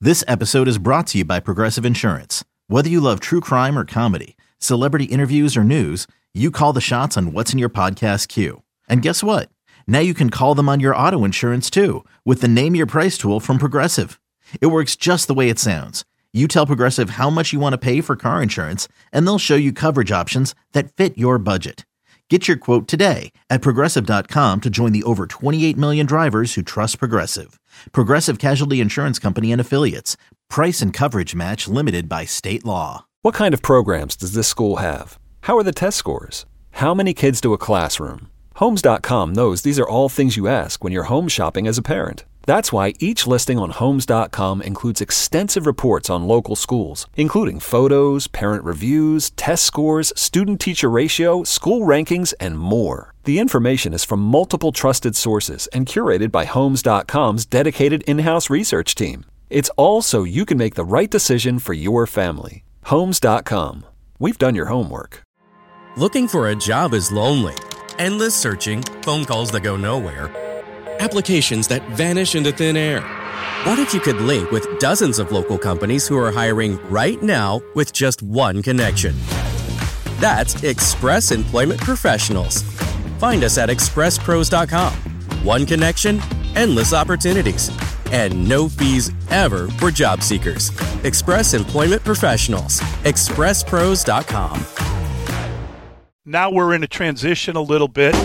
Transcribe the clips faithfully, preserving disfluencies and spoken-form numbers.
This episode is brought to you by Progressive Insurance. Whether you love true crime or comedy, celebrity interviews or news, you call the shots on what's in your podcast queue. And guess what? Now you can call them on your auto insurance too with the Name Your Price tool from Progressive. It works just the way it sounds. You tell Progressive how much you want to pay for car insurance, and they'll show you coverage options that fit your budget. Get your quote today at Progressive dot com to join the over twenty-eight million drivers who trust Progressive. Progressive Casualty Insurance Company and Affiliates. Price and coverage match limited by state law. What kind of programs does this school have? How are the test scores? How many kids do a classroom? Homes dot com knows these are all things you ask when you're home shopping as a parent. That's why each listing on Homes dot com includes extensive reports on local schools, including photos, parent reviews, test scores, student-teacher ratio, school rankings, and more. The information is from multiple trusted sources and curated by Homes dot com's dedicated in-house research team. It's all so you can make the right decision for your family. Homes dot com. We've done your homework. Looking for a job is lonely. Endless searching, phone calls that go nowhere, applications that vanish into thin air. What if you could link with dozens of local companies who are hiring right now with just one connection? That's Express Employment Professionals. Find us at express pros dot com. One connection, endless opportunities, and no fees ever for job seekers. Express Employment Professionals. express pros dot com. Now we're in a transition a little bit.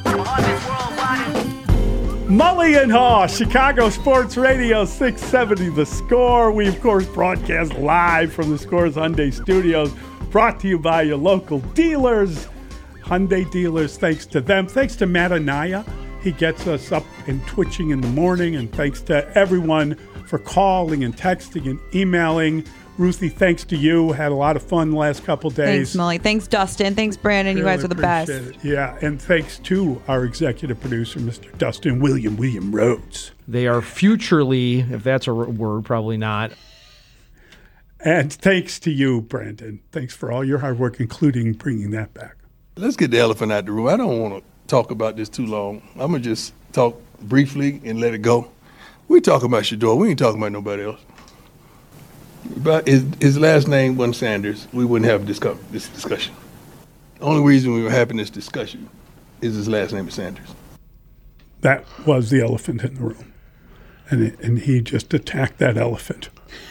Mully and Haw, Chicago Sports Radio six seventy The Score. We, of course, broadcast live from the Score's Hyundai Studios, brought to you by your local dealers. Hyundai dealers, thanks to them. Thanks to Matt Anaya. He gets us up and twitching in the morning. And thanks to everyone for calling and texting and emailing. Ruthie, thanks to you. Had a lot of fun the last couple days. Thanks, Mully. Thanks, Dustin. Thanks, Brandon. Really you guys are the best. it. Yeah, and thanks to our executive producer, Mister Dustin William William Rhodes. They are futurely, if that's a word, probably not. And thanks to you, Brandon. Thanks for all your hard work, including bringing that back. Let's get the elephant out the room. I don't want to talk about this too long. I'm going to just talk briefly and let it go. We talking about Shedeur. We ain't talking about nobody else. But his, his last name wasn't Sanders, we wouldn't have this, this discussion. The only reason we were having this discussion is his last name is Sanders. That was the elephant in the room. And, it, and he just attacked that elephant.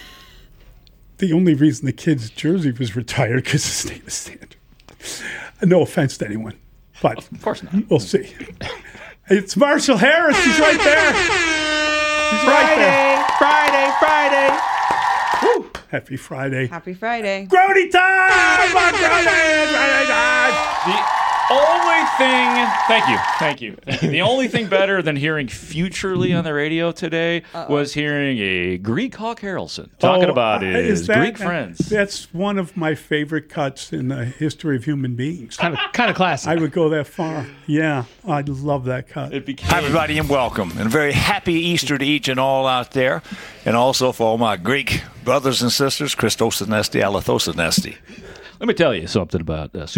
The only reason the kid's jersey was retired because his name is Sanders. No offense to anyone, but of course not. We'll see. It's Marshall Harris. He's right there. He's Friday, right there. Friday, Friday. Woo. Happy Friday. Happy Friday. Grody time! On Grody! Friday time! The only thing, thank you, thank you. The only thing better than hearing Futurely on the radio today Uh-oh. was hearing a Greek Hawk Harrelson talking oh, about uh, his that, Greek friends. That's one of my favorite cuts in the history of human beings. Kind of, kind of classic. I would go that far. Yeah, I love that cut. It became... Hi, everybody, and welcome. And a very happy Easter to each and all out there. And also for all my Greek brothers and sisters, Christos Anesti, Alathos Anesti. Let me tell you something about uh,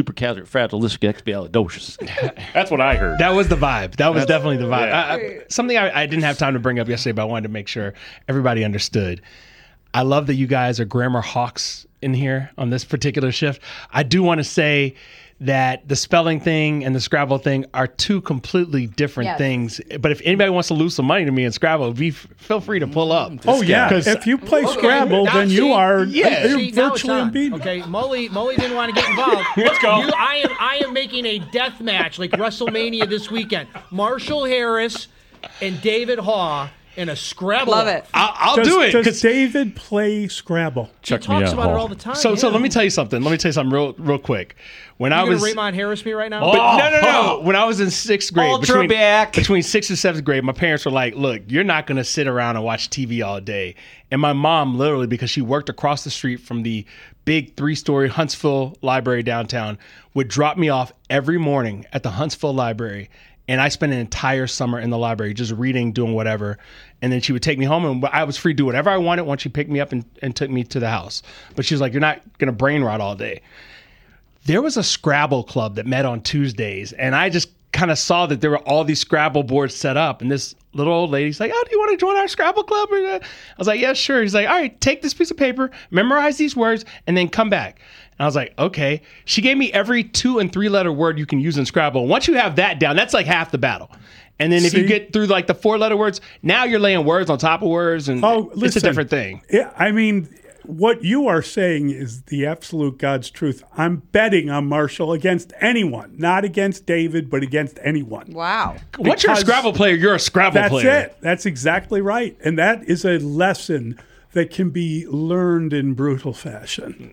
supercalifragilisticexpialidocious. That's what I heard. That was the vibe. That was That's, definitely the vibe. Yeah. I, I, something I, I didn't have time to bring up yesterday, but I wanted to make sure everybody understood. I love that you guys are grammar hawks in here on this particular shift. I do want to say that the spelling thing and the Scrabble thing are two completely different yes. things. But if anybody wants to lose some money to me in Scrabble, be, feel free to pull up. Oh, yeah. If you play okay, Scrabble, then see, you are yeah. you're see, now virtually unbeaten. Okay, Mully, Mully didn't want to get involved. Let's go. You, I am I am making a death match like WrestleMania this weekend. Marshall Harris and David Haw in a Scrabble. Love it. I'll, I'll does, do it. Does David play Scrabble? He talks about Hall. it all the time. So, yeah. so let me tell you something. Let me tell you something real, real quick. When you I was Raymond Harris me right now. But no, no, no. When I was in sixth grade, Ultra between, back. between sixth and seventh grade, my parents were like, "Look, you're not going to sit around and watch T V all day." And my mom, literally, because she worked across the street from the big three-story Huntsville Library downtown, would drop me off every morning at the Huntsville Library. And I spent an entire summer in the library just reading, doing whatever. And then she would take me home, and I was free to do whatever I wanted once she picked me up and, and took me to the house. But she was like, "You're not going to brain rot all day." There was a Scrabble club that met on Tuesdays, and I just kind of saw that there were all these Scrabble boards set up, and this little old lady's like, "Oh, do you want to join our Scrabble club?" I was like, "Yeah, sure." He's like, "All right, take this piece of paper, memorize these words, and then come back." And I was like, "Okay." She gave me every two and three letter word you can use in Scrabble. Once you have that down, that's like half the battle. And then if See? you get through like the four letter words, now you're laying words on top of words, and Oh, it's listen, a different thing. Yeah, I mean, what you are saying is the absolute God's truth. I'm betting on Marshall against anyone, not against David, but against anyone. Wow. Once you're a Scrabble player, you're a Scrabble That's player. it. That's exactly right. And that is a lesson that can be learned in brutal fashion,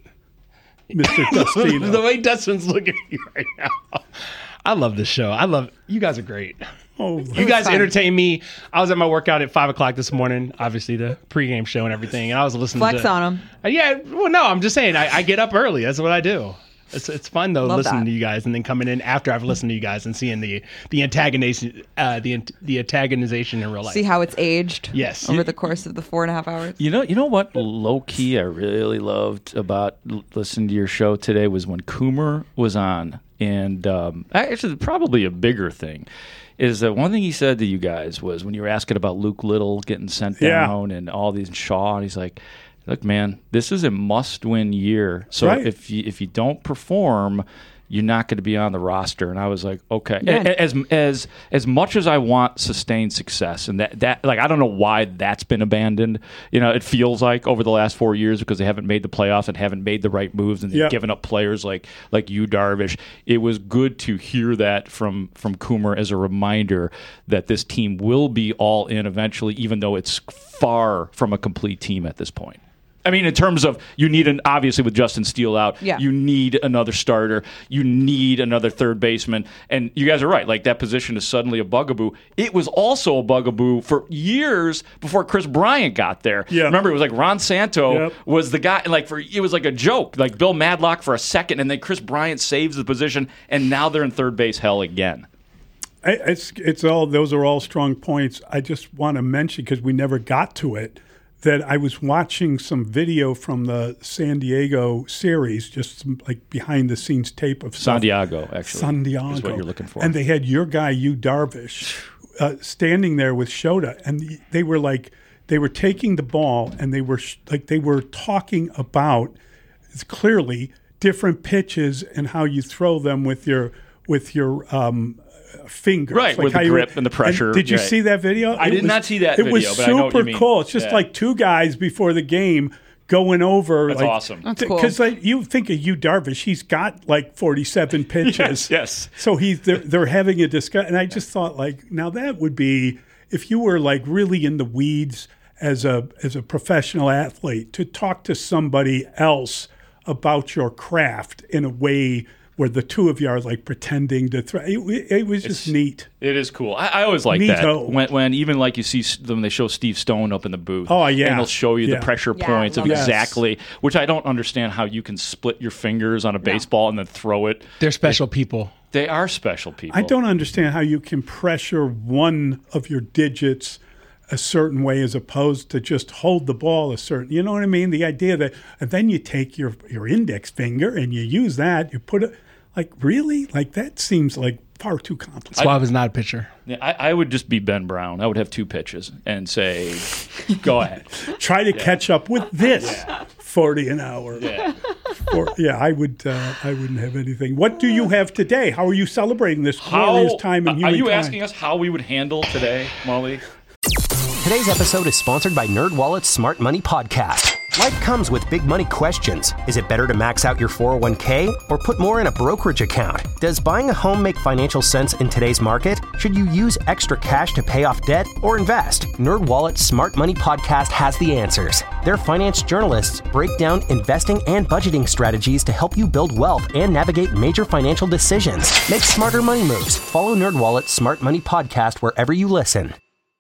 Mister Dustino. The way Dustin's looking at you right now. I love this show. I love you guys are great. Oh, you guys entertain me. I was at my workout at five o'clock this morning, obviously the pregame show and everything, and I was listening Flex to on 'em. Uh, yeah, well, no, I'm just saying I, I get up early. That's what I do. It's it's fun though Love listening that. to you guys and then coming in after I've listened to you guys and seeing the the antagonization uh, the the antagonization in real life. See how it's aged Yes. over the course of the four and a half hours? You know, you know what low key I really loved about l- listening to your show today was when Coomer was on, and um, actually probably a bigger thing is that one thing he said to you guys was when you were asking about Luke Little getting sent Yeah. down and all these Shaw, and he's like, "Look, man, this is a must-win year. So Right. if you if you don't perform, you're not going to be on the roster." And I was like, okay. Yeah. A- As as as much as I want sustained success, and that that like I don't know why that's been abandoned. You know, it feels like over the last four years because they haven't made the playoffs and haven't made the right moves, and they've Yeah. given up players like like you, Darvish. It was good to hear that from from Coomer as a reminder that this team will be all in eventually, even though it's far from a complete team at this point. I mean, in terms of you need an obviously with Justin Steele out, Yeah. you need another starter, you need another third baseman, and you guys are right. Like that position is suddenly a bugaboo. It was also a bugaboo for years before Chris Bryant got there. Yeah. Remember, it was like Ron Santo Yep. was the guy. Like for it was like a joke, like Bill Madlock for a second, and then Chris Bryant saves the position, and now they're in third base hell again. I- It's it's all those are all strong points. I just want to mention because we never got to it that I was watching some video from the San Diego series, just some like behind the scenes tape of San stuff. Diego, actually, San Diego is what you're looking for. and they had your guy, you Darvish, uh, standing there with Shota, and they were like they were taking the ball and they were sh- like they were talking about it's clearly different pitches and how you throw them with your with your um, fingers, Right, with how the you- grip and the pressure, did you right. see that video? I It did was- not see that It was video, but I know what you super mean. cool. It's just Yeah. like two guys before the game going over. That's like, awesome. That's cool. Because like you think of you Darvish, he's got like forty-seven pitches. Yes, yes. So he's they're, they're having a discussion, and I just thought like now that would be if you were like really in the weeds as a as a professional athlete to talk to somebody else about your craft in a way where the two of you are like pretending to throw. It, it was just neat. It is cool. I, I always like that Neato. when, when even like you see s- when they show Steve Stone up in the booth. Oh, yeah. and they'll show you Yeah. the pressure Yeah, points of love that. exactly. Which I don't understand how you can split your fingers on a baseball and then throw it. They're special people. They are special people. I don't understand how you can pressure one of your digits a certain way as opposed to just hold the ball a certain. You know what I mean? The idea that and then you take your your index finger and you use that. You put it like really like that seems like far too complicated. That's why I was not a pitcher. Yeah, I, I would just be Ben Brown. I would have two pitches and say, "Go ahead." Try to catch up with this forty an hour. Yeah. Or, yeah, I would. Uh, I wouldn't have anything. What do you have today? How are you celebrating this How glorious time in are humankind? you asking us how we would handle today, Molly? Today's episode is sponsored by NerdWallet's Smart Money Podcast. Life comes with big money questions. Is it better to max out your four oh one k or put more in a brokerage account? Does buying a home make financial sense in today's market? Should you use extra cash to pay off debt or invest? NerdWallet's Smart Money Podcast has the answers. Their finance journalists break down investing and budgeting strategies to help you build wealth and navigate major financial decisions. Make smarter money moves. Follow NerdWallet's Smart Money Podcast wherever you listen.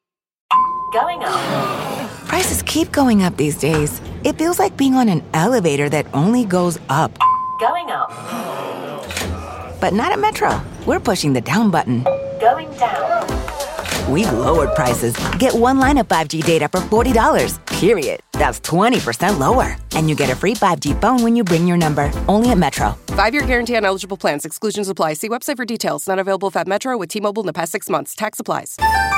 Going up. Prices keep going up these days. It feels like being on an elevator that only goes up. Going up. But not at Metro. We're pushing the down button. Going down. We've lowered prices. Get one line of five G data for forty dollars. period. That's twenty percent lower. And you get a free five G phone when you bring your number. Only at Metro. Five-year guarantee on eligible plans. Exclusions apply. See website for details. Not available at Metro with T-Mobile in the past six months. Tax applies.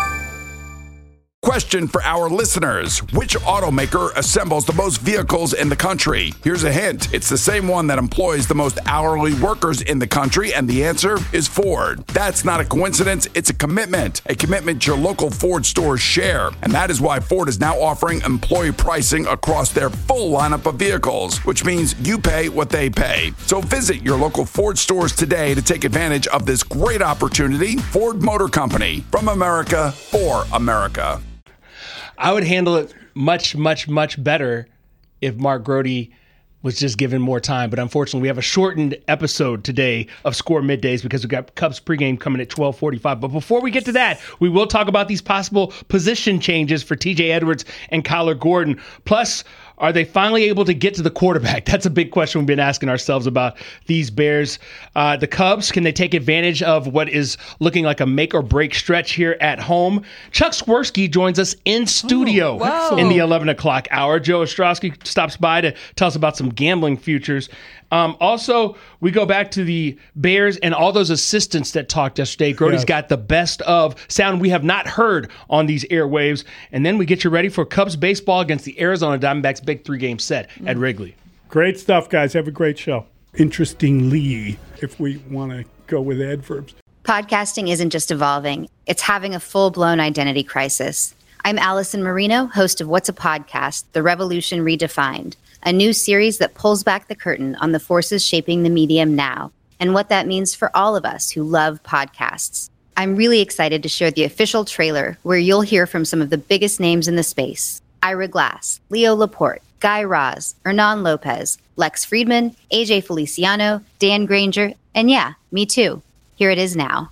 Question for our listeners. Which automaker assembles the most vehicles in the country? Here's a hint. It's the same one that employs the most hourly workers in the country, and the answer is Ford. That's not a coincidence. It's a commitment. A commitment your local Ford stores share. And that is why Ford is now offering employee pricing across their full lineup of vehicles, which means you pay what they pay. So visit your local Ford stores today to take advantage of this great opportunity. Ford Motor Company. From America, for America. I would handle it much, much, much better if Mark Grody was just given more time. But unfortunately, we have a shortened episode today of Score Middays because we've got Cubs pregame coming at twelve forty-five. But before we get to that, we will talk about these possible position changes for T J Edwards and Kyler Gordon. Plus, are they finally able to get to the quarterback? That's a big question we've been asking ourselves about these Bears. Uh, the Cubs, can they take advantage of what is looking like a make or break stretch here at home? Chuck Swirsky joins us in studio Oh, in the eleven o'clock hour. Joe Ostrowski stops by to tell us about some gambling futures. Um, also, we go back to the Bears and all those assistants that talked yesterday. Grody's Yes. got the best of sound we have not heard on these airwaves. And then we get you ready for Cubs baseball against the Arizona Diamondbacks big three-game set at Wrigley. Great stuff, guys. Have a great show. Interestingly, if we want to go with adverbs. Podcasting isn't just evolving, it's having a full-blown identity crisis. I'm Allison Marino, host of What's a Podcast? The Revolution Redefined, a new series that pulls back the curtain on the forces shaping the medium now and what that means for all of us who love podcasts. I'm really excited to share the official trailer where you'll hear from some of the biggest names in the space. Ira Glass, Leo Laporte, Guy Raz, Hernan Lopez, Lex Friedman, A J Feliciano, Dan Granger, and yeah, me too. Here it is now.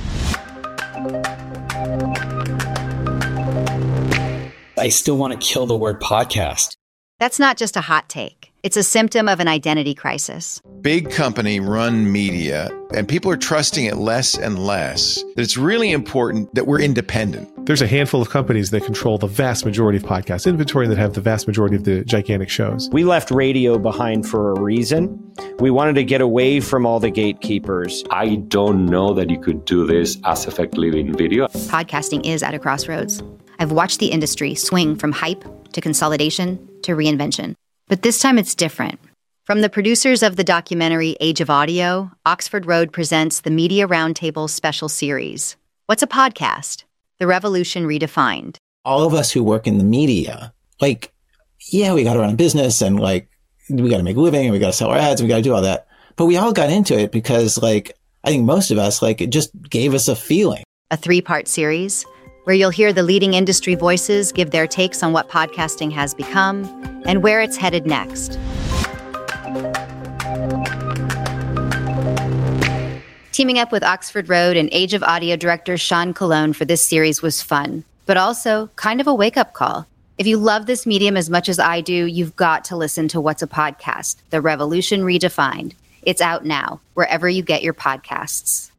I still want to kill the word podcast. That's not just a hot take. It's a symptom of an identity crisis. Big company run media, and people are trusting it less and less. That it's really important that we're independent. There's a handful of companies that control the vast majority of podcast inventory and that have the vast majority of the gigantic shows. We left radio behind for a reason. We wanted to get away from all the gatekeepers. I don't know that you could do this as effectively in video. Podcasting is at a crossroads. I've watched the industry swing from hype to consolidation to reinvention. But this time it's different. From the producers of the documentary Age of Audio, Oxford Road presents the Media Roundtable special series. What's a podcast? The Revolution Redefined. All of us who work in the media, like, yeah, we got to run a business and like, we got to make a living and we got to sell our ads and we got to do all that. But we all got into it because like, I think most of us, like, it just gave us a feeling. A three-part series where you'll hear the leading industry voices give their takes on what podcasting has become and where it's headed next. Teaming up with Oxford Road and Age of Audio director Sean Colon for this series was fun, but also kind of a wake-up call. If you love this medium as much as I do, you've got to listen to What's a Podcast? The Revolution Redefined. It's out now, wherever you get your podcasts.